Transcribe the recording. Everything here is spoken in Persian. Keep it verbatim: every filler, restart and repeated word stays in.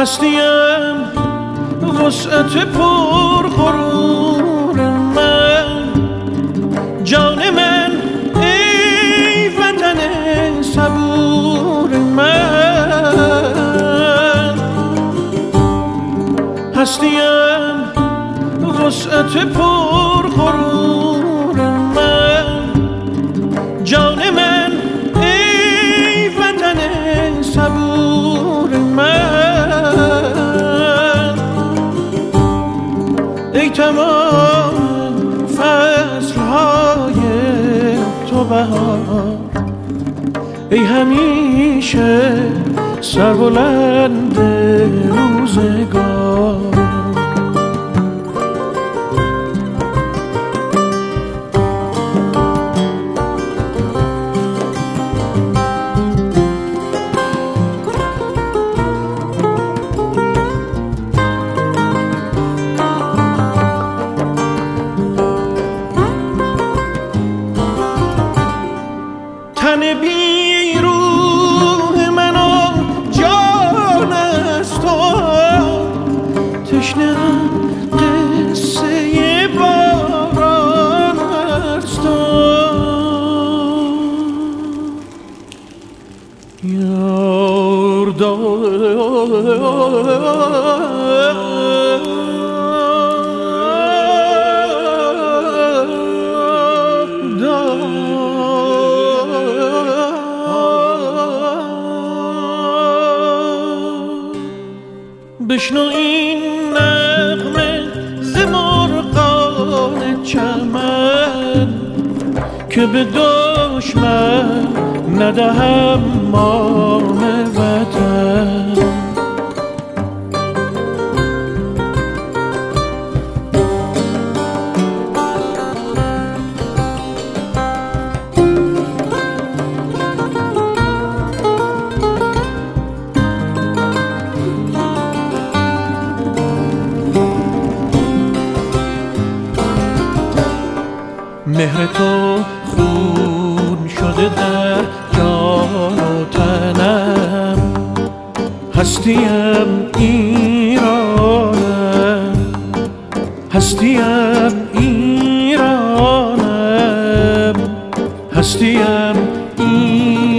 هستیم وسعت پر غرور من، جان من ای وطن صبور من. هستیم وسعت پر غرور من، جان من ای وطن صبور من. ای تمام فصلهای تو بهار، ای همیشه سربلند روزگار. تن بی روح من و جان است تو، تشنه‌ام قصه باران است تو. بشنو این نغمه ز مرغان چمن، که به دشمن ندهم مام وطن. مهر تو خون شده در جان و تنم، هستیم ایرانم، هستیم ایرانم، هستیم ایرانم.